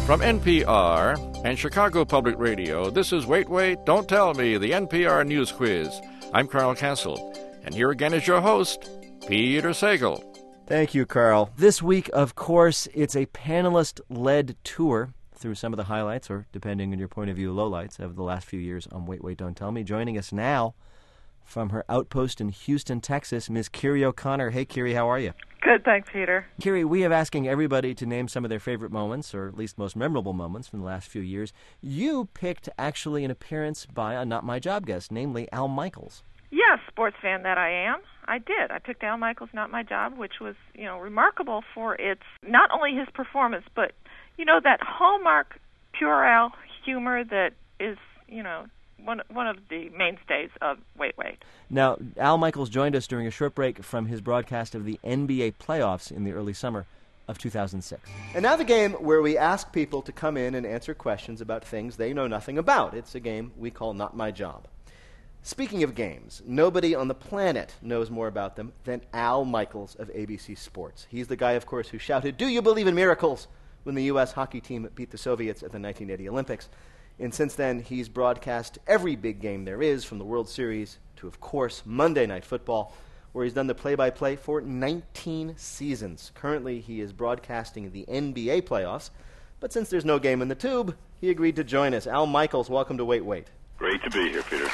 From NPR and Chicago Public Radio, this is Wait, Wait, Don't Tell Me, the NPR News Quiz. I'm Carl Castle, and here again is your host, Peter Sagal. Thank you, Carl. This week, of course, it's a panelist-led tour through some of the highlights, or depending on your point of view, lowlights of the last few years on Wait, Wait, Don't Tell Me. Joining us now from her outpost in Houston, Texas, Ms. Kiri O'Connor. Hey, Kiri, how are you? Good, thanks, Peter. Kiri, we have asking everybody to name some of their favorite moments, or at least most memorable moments from the last few years. You picked actually an appearance by a Not My Job guest, namely Al Michaels. Yes, sports fan that I am. I did. I picked Al Michaels' Not My Job, which was, remarkable for its, not only his performance, but, that hallmark pure Al humor that is, one of the mainstays of Wait, Wait. Now, Al Michaels joined us during a short break from his broadcast of the NBA playoffs in the early summer of 2006. And now the game where we ask people to come in and answer questions about things they know nothing about. It's a game we call Not My Job. Speaking of games, nobody on the planet knows more about them than Al Michaels of ABC Sports. He's the guy, of course, who shouted, "Do you believe in miracles?" when the U.S. hockey team beat the Soviets at the 1980 Olympics. And since then, he's broadcast every big game there is, from the World Series to, of course, Monday Night Football, where he's done the play-by-play for 19 seasons. Currently, he is broadcasting the NBA playoffs, but since there's no game in the tube, he agreed to join us. Al Michaels, welcome to Wait, Wait. Great to be here, Peter.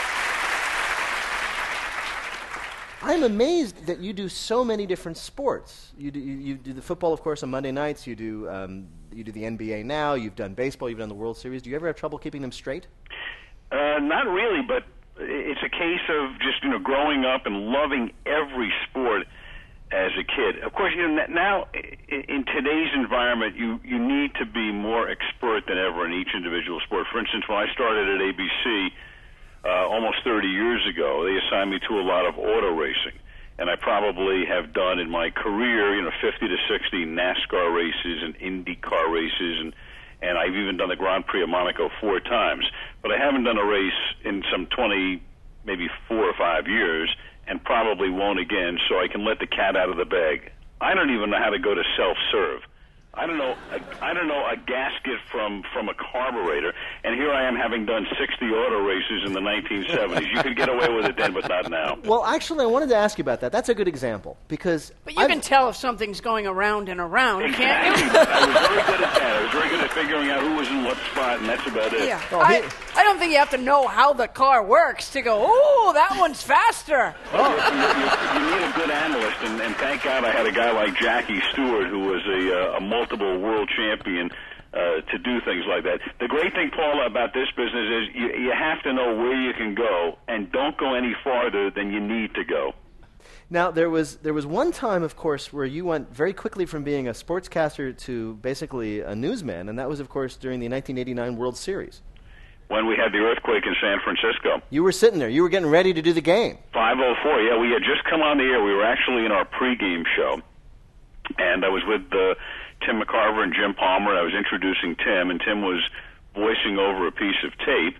I'm amazed that you do so many different sports. You do the football, of course, on Monday nights. You do the NBA now. You've done baseball. You've done the World Series. Do you ever have trouble keeping them straight? Not really, but it's a case of just growing up and loving every sport as a kid. Of course, now in today's environment, you need to be more expert than ever in each individual sport. For instance, when I started at ABC almost 30 years ago, they assigned me to a lot of auto racing. And I probably have done in my career, 50 to 60 NASCAR races and IndyCar races, and I've even done the Grand Prix of Monaco 4 times. But I haven't done a race in some 20, maybe 4 or 5 years, and probably won't again, so I can let the cat out of the bag. I don't even know how to go to self-serve. I don't know a gasket from a carburetor, and here I am having done 60 auto races in the 1970s. You could get away with it then, but not now. Well, actually, I wanted to ask you about that. That's a good example, because... But you can tell if something's going around and around, exactly. Can't you? I was very good at that. I was very good at figuring out who was in what spot, and that's about it. Yeah. I don't think you have to know how the car works to go, "Ooh, that one's faster." Well, you need a good analyst, and thank God I had a guy like Jackie Stewart, who was a multiple world champion, to do things like that. The great thing, Paula, about this business is you have to know where you can go, and don't go any farther than you need to go. Now, there was one time, of course, where you went very quickly from being a sportscaster to basically a newsman, and that was, of course, during the 1989 World Series. When we had the earthquake in San Francisco. You were sitting there. You were getting ready to do the game. 5:04, yeah. We had just come on the air. We were actually in our pregame show, and I was with Tim McCarver and Jim Palmer. I was introducing Tim, and Tim was voicing over a piece of tape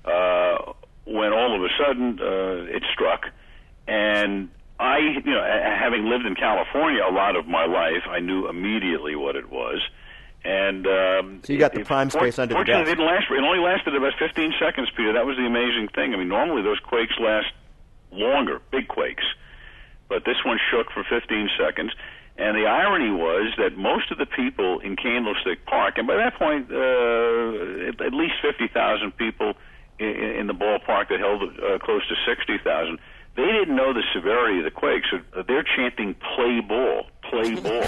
when all of a sudden it struck. And I, having lived in California a lot of my life, I knew immediately what it was. And so you got the prime space under the desk. Fortunately, it only lasted about 15 seconds, Peter. That was the amazing thing. I mean, normally those quakes last longer, big quakes. But this one shook for 15 seconds. And the irony was that most of the people in Candlestick Park, and by that point, at least 50,000 people in the ballpark that held close to 60,000, they didn't know the severity of the quake, so they're chanting "play ball, play ball."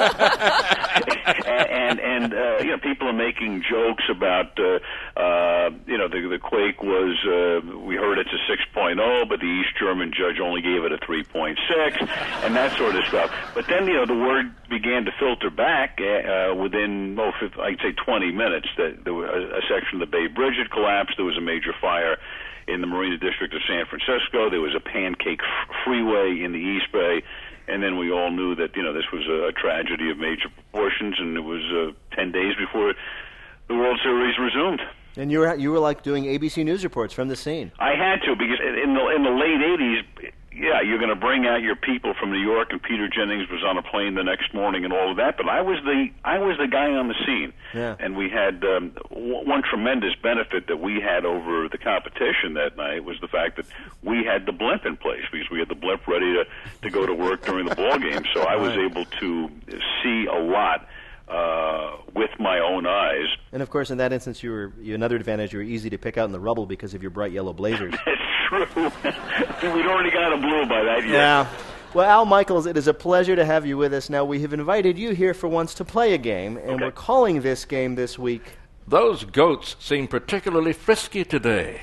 and people are making jokes about, the quake was, we heard it's a 6.0, but the East German judge only gave it a 3.6, and that sort of stuff. But then, the word began to filter back within, I'd say 20 minutes. That there was a section of the Bay Bridge had collapsed. There was a major fire in the Marina District of San Francisco. There was a pancake freeway in the East Bay, and then we all knew that this was a tragedy of major proportions, and it was 10 days before the World Series resumed. And you were like doing ABC News reports from the scene. I had to, because in the late 80s, yeah, you're going to bring out your people from New York, and Peter Jennings was on a plane the next morning and all of that. But I was the guy on the scene, and we had one tremendous benefit that we had over the competition that night was the fact that we had the blimp in place because we had the blimp ready to go to work during the ball game. So I was able to see a lot with my own eyes. And of course, in that instance, another advantage, you were easy to pick out in the rubble because of your bright yellow blazers. That's true. We'd already got a blue by that year. Yeah. Well, Al Michaels, it is a pleasure to have you with us. Now, we have invited you here for once to play a game, and we're calling this game this week, Those Goats Seem Particularly Frisky Today.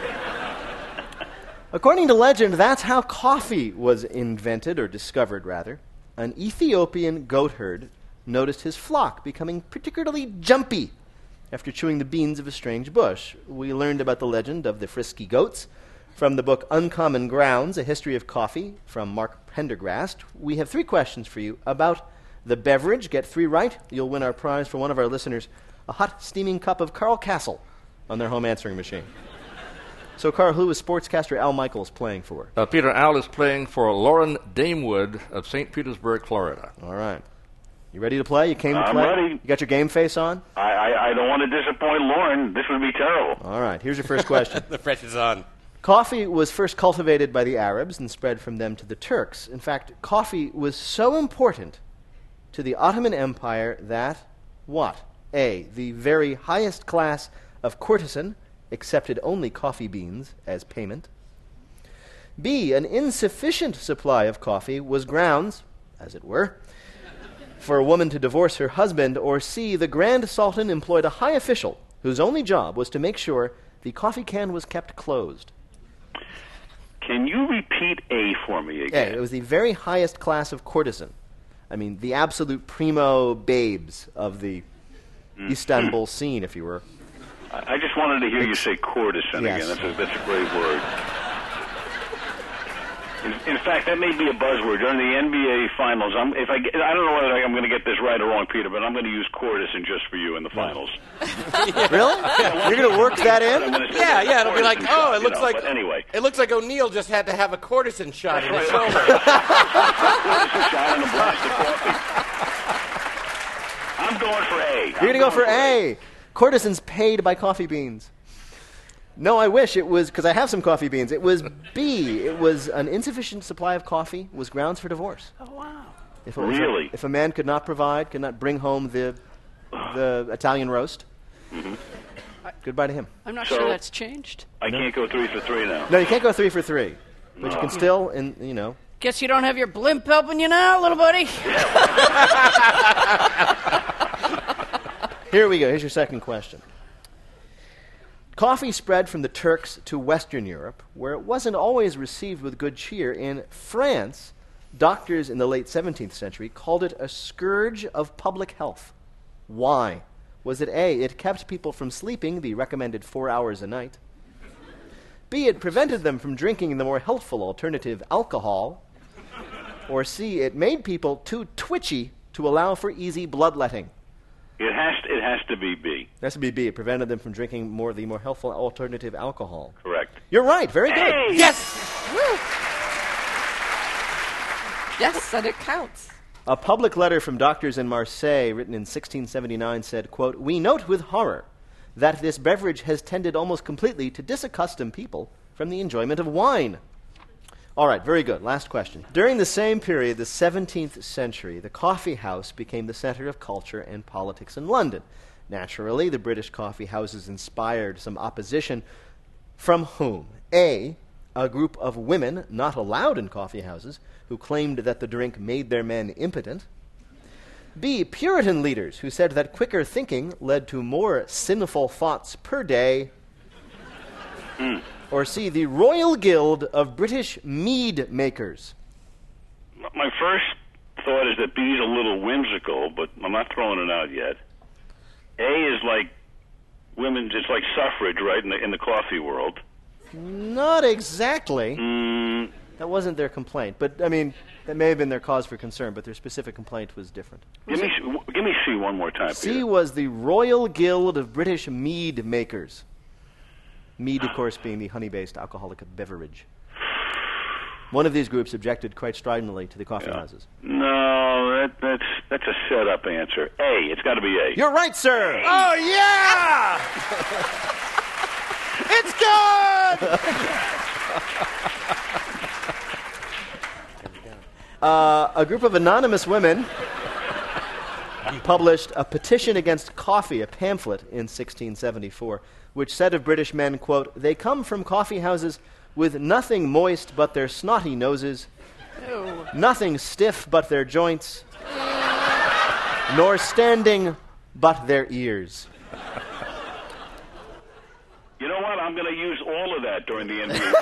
According to legend, that's how coffee was invented, or discovered, rather. An Ethiopian goat herd noticed his flock becoming particularly jumpy after chewing the beans of a strange bush. We learned about the legend of the frisky goats from the book Uncommon Grounds, A History of Coffee, from Mark Pendergrast. We have 3 questions for you about the beverage. Get 3 right, you'll win our prize for one of our listeners, a hot, steaming cup of Carl Castle on their home answering machine. So, Carl, who is sportscaster Al Michaels playing for? Peter, Al is playing for Lauren Damewood of St. Petersburg, Florida. All right. You ready to play? You came to I'm play? ready. You got your game face on? I don't want to disappoint Lauren. This would be terrible. All right. Here's your first question. The pressure's on. Coffee was first cultivated by the Arabs and spread from them to the Turks. In fact, coffee was so important to the Ottoman Empire that, what? A, the very highest class of courtesan accepted only coffee beans as payment. B, an insufficient supply of coffee was grounds, as it were, for a woman to divorce her husband. Or C, the Grand Sultan employed a high official whose only job was to make sure the coffee can was kept closed. Can you repeat A for me again? A, it was the very highest class of courtesan. I mean, the absolute primo babes of the Istanbul scene, if you were. I just wanted to hear you say courtesan Yes. again. That's a great word. In fact, that may be a buzzword during the NBA Finals. I don't know whether I'm going to get this right or wrong, Peter, but I'm going to use courtesan just for you in the Finals. Really? You're going to work that in? Yeah, it'll be like, oh, it looks like. But anyway, It looks like O'Neal just had to have a courtesan shot in his shoulder. courtesan shot and a blast of coffee. I'm going for A. You're going to go for A. Courtesans paid by coffee beans. No, I wish it was, because I have some coffee beans. It was B. It was an insufficient supply of coffee was grounds for divorce. Oh, wow. If it was Really? if a man could not provide, could not bring home the Italian roast, goodbye to him. I'm not So- sure that's changed. I can't go 3 for 3 now. No, you can't go 3 for 3. But you can still, Guess you don't have your blimp helping you now, little buddy. Here we go. Here's your second question. Coffee spread from the Turks to Western Europe, where it wasn't always received with good cheer. In France, doctors in the late 17th century called it a scourge of public health. Why? Was it A, it kept people from sleeping the recommended 4 hours a night? B, it prevented them from drinking the more healthful alternative, alcohol? Or C, it made people too twitchy to allow for easy bloodletting? It has to be B. That has to be B. It prevented them from drinking the more healthful alternative alcohol. Correct. You're right. Very good. Hey! Yes! Yes, and it counts. A public letter from doctors in Marseille, written in 1679, said, quote, "We note with horror that this beverage has tended almost completely to disaccustom people from the enjoyment of wine." All right, very good. Last question. During the same period, the 17th century, the coffee house became the center of culture and politics in London. Naturally, the British coffee houses inspired some opposition. From whom? A group of women not allowed in coffee houses who claimed that the drink made their men impotent. B, Puritan leaders who said that quicker thinking led to more sinful thoughts per day. Or C, the Royal Guild of British Mead Makers. My first thought is that B is a little whimsical, but I'm not throwing it out yet. A is like women's, it's like suffrage, right, in the coffee world. Not exactly. That wasn't their complaint. But, I mean, that may have been their cause for concern, but their specific complaint was different. Give me C one more time, C Peter. was the Royal Guild of British Mead Makers. Mead, of course, being the honey-based alcoholic beverage. One of these groups objected quite stridently to the coffee houses. No, that's a set-up answer. A. It's got to be A. You're right, sir. Oh, yeah! It's good! A group of anonymous women published a petition against coffee, a pamphlet, in 1674, which said of British men, quote, "They come from coffee houses with nothing moist but their snotty noses, nothing stiff but their joints, nor standing but their ears." You know what? I'm going to use all of that during the NBA.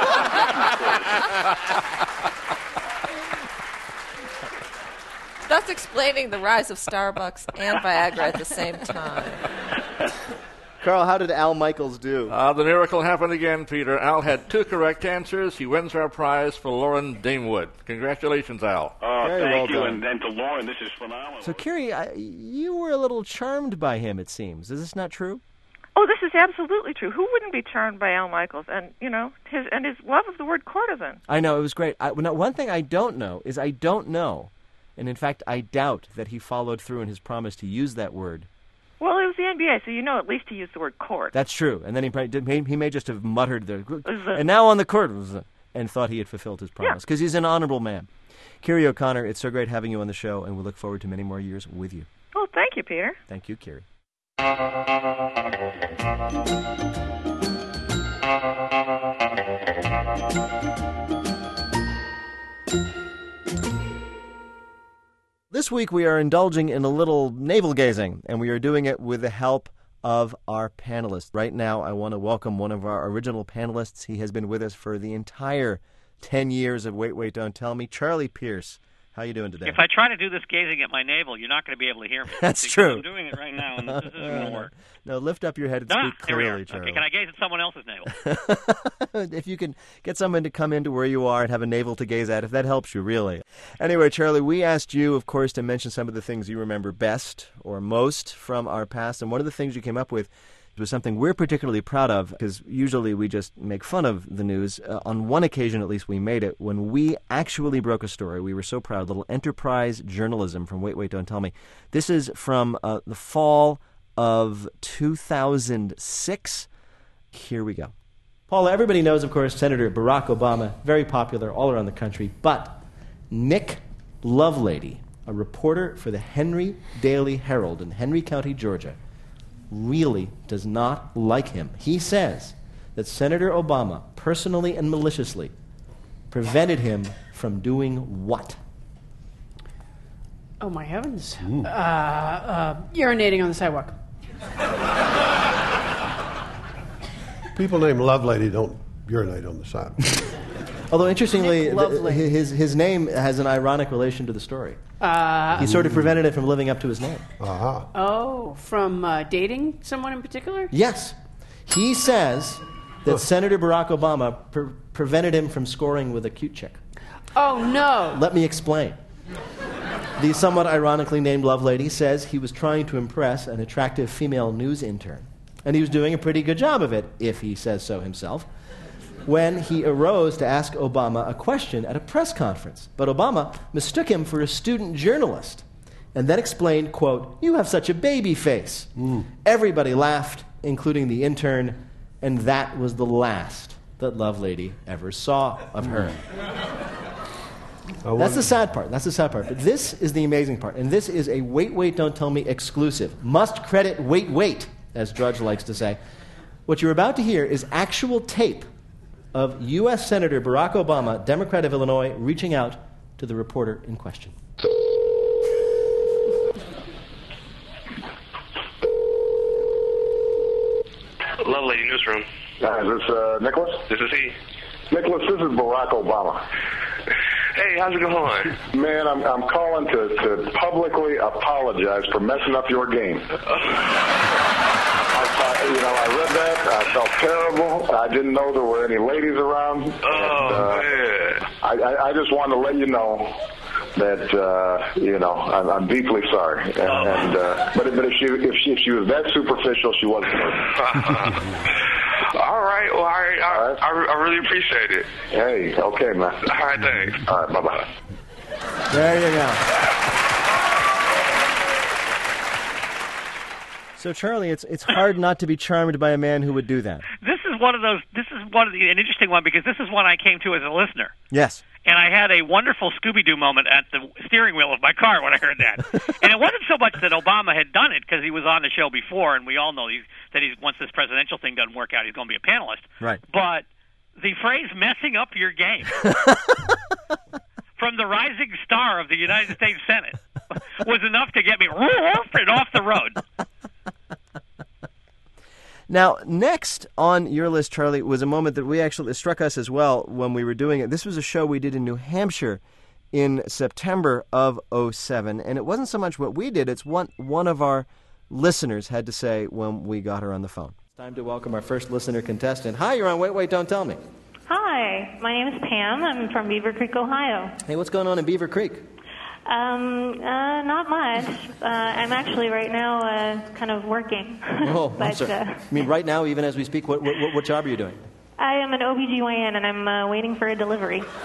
That's explaining the rise of Starbucks and Viagra at the same time. Carl, how did Al Michaels do? The miracle happened again, Peter. Al had 2 correct answers. He wins our prize for Lauren Damewood. Congratulations, Al. Oh, Very thank well you. done. And to Lauren, this is phenomenal. So, Kiri, you were a little charmed by him, it seems. Is this not true? Oh, this is absolutely true. Who wouldn't be charmed by Al Michaels and, his love of the word courtesan? I know, it was great. One thing I don't know, and in fact I doubt that he followed through in his promise to use that word. Well, it was the NBA, so at least he used the word court. That's true. And then he may just have muttered, and now on the court, and thought he had fulfilled his promise, because he's an honorable man. Kiri O'Connor, it's so great having you on the show, and we look forward to many more years with you. Oh, thank you, Peter. Thank you, Kiri. This week we are indulging in a little navel-gazing, and we are doing it with the help of our panelists. Right now I want to welcome one of our original panelists. He has been with us for the entire 10 years of Wait, Wait, Don't Tell Me. Charlie Pierce. How are you doing today? If I try to do this gazing at my navel, you're not going to be able to hear me. That's true. I'm doing it right now, and this isn't going to work. No, lift up your head and speak clearly, Charlie. Okay, can I gaze at someone else's navel? If you can get someone to come into where you are and have a navel to gaze at, if that helps you, really. Anyway, Charlie, we asked you, of course, to mention some of the things you remember best or most from our past, and one of the things you came up with was something we're particularly proud of, because usually we just make fun of the news. On one occasion, at least, we made it. When we actually broke a story, we were so proud. Little enterprise journalism from Wait, Wait, Don't Tell Me. This is from the fall of 2006. Here we go. Paula, everybody knows, of course, Senator Barack Obama, very popular all around the country, but Nick Lovelady, a reporter for the Henry Daily Herald in Henry County, Georgia, really does not like him. He says that Senator Obama, personally and maliciously, prevented him from doing what? Oh, my heavens. Urinating on the sidewalk. People named Lovelady don't urinate on the sidewalk. Although, interestingly, his name has an ironic relation to the story. He sort of prevented it from living up to his name. Uh-huh. Oh, from dating someone in particular? Yes. He says that Senator Barack Obama prevented him from scoring with a cute chick. Oh, no. Let me explain. The somewhat ironically named Lovelady says he was trying to impress an attractive female news intern. And he was doing a pretty good job of it, if he says so himself, when he arose to ask Obama a question at a press conference. But Obama mistook him for a student journalist and then explained, quote, "You have such a baby face." Everybody laughed, including the intern, and that was the last that Lovelady ever saw of her. That's the sad part. But this is the amazing part. And this is a Wait, Wait, Don't Tell Me exclusive. Must credit Wait, Wait, as Drudge likes to say. What you're about to hear is actual tape of U.S. Senator Barack Obama, Democrat of Illinois, reaching out to the reporter in question. Lovelady Newsroom. Is this Nicholas? This is he. Nicholas, this is Barack Obama. Hey, how's it going? Man, I'm calling to publicly apologize for messing up your game. I read that. I felt terrible. I didn't know there were any ladies around. Man. I just wanted to let you know that I'm deeply sorry. But if she was that superficial, she wasn't. All right. Well, I really appreciate it. Hey, okay, man. All right, thanks. All right, bye-bye. There you go. So, Charlie, it's hard not to be charmed by a man who would do that. This is an interesting one because this is one I came to as a listener. Yes. And I had a wonderful Scooby-Doo moment at the steering wheel of my car when I heard that. And it wasn't so much that Obama had done it, because he was on the show before, and we all know that once this presidential thing doesn't work out, he's going to be a panelist. Right. But the phrase messing up your game from the rising star of the United States Senate was enough to get me and off the road. Now, next on your list, Charlie, was a moment that it struck us as well when we were doing it. This was a show we did in New Hampshire in September of 2007, and it wasn't so much what we did, it's what one of our listeners had to say when we got her on the phone. It's time to welcome our first listener contestant. Hi, you're on Wait, Don't Tell Me. Hi, my name is Pam. I'm from Beaver Creek, Ohio. Hey, what's going on in Beaver Creek? Not much. I'm actually right now kind of working. Oh, but, I'm sorry. I mean, right now, even as we speak, what job are you doing? I am an OBGYN, and I'm waiting for a delivery. But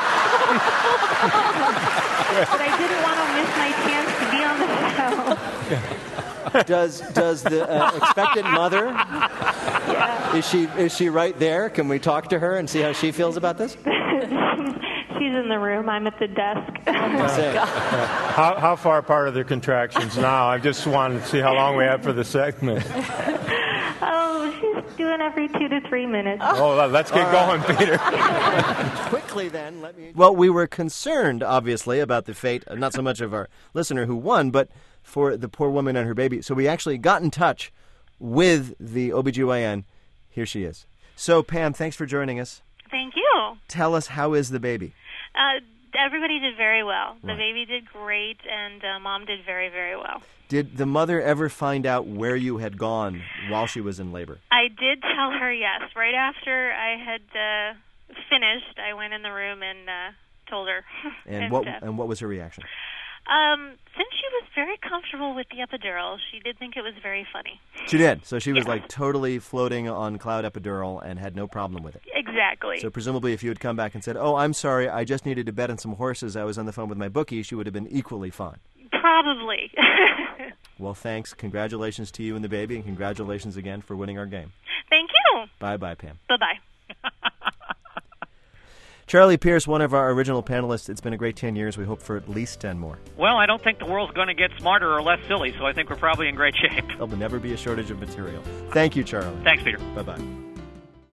I didn't want to miss my chance to be on the show. Does the expectant mother? Yeah. Is she right there? Can we talk to her and see how she feels about this? She's in the room. I'm at the desk. How far apart are the contractions now? I just wanted to see how long we have for the segment. Oh, she's doing every 2 to 3 minutes. Oh, let's get going, Peter. Quickly then, Well, we were concerned, obviously, about the fate, not so much of our listener who won, but for the poor woman and her baby. So we actually got in touch with the OBGYN. Here she is. So, Pam, thanks for joining us. Thank you. Tell us, how is the baby? Everybody did very well. The Right. baby did great, and Mom did very, very well. Did the mother ever find out where you had gone while she was in labor? I did tell her yes. Right after I had finished, I went in the room and told her. And what was her reaction? Since she was very comfortable with the epidural, she did think it was very funny. She did. So she was like totally floating on cloud epidural and had no problem with it. Exactly. So presumably if you had come back and said, "Oh, I'm sorry, I just needed to bet on some horses. I was on the phone with my bookie," she would have been equally fine. Probably. Well, thanks. Congratulations to you and the baby, and congratulations again for winning our game. Thank you. Bye-bye, Pam. Bye-bye. Charlie Pierce, one of our original panelists. It's been a great 10 years. We hope for at least 10 more. Well, I don't think the world's going to get smarter or less silly, so I think we're probably in great shape. There'll never be a shortage of material. Thank you, Charlie. Thanks, Peter. Bye-bye.